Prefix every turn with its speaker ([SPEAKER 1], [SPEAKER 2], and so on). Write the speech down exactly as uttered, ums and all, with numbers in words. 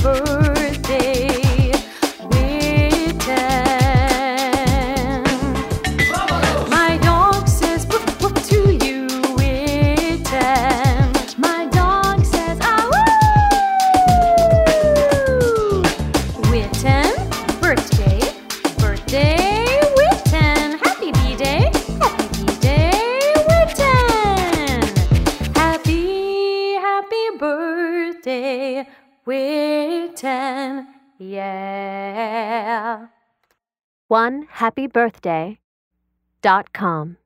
[SPEAKER 1] birthday, Witten. My dog says woof woof to you, Witten. My dog says ah woo. Witten, birthday, birthday, Witten. Happy B-Day, happy B-Day, Witten. Happy, happy birthday, Witten. Yeah.
[SPEAKER 2] one happy birthday dot com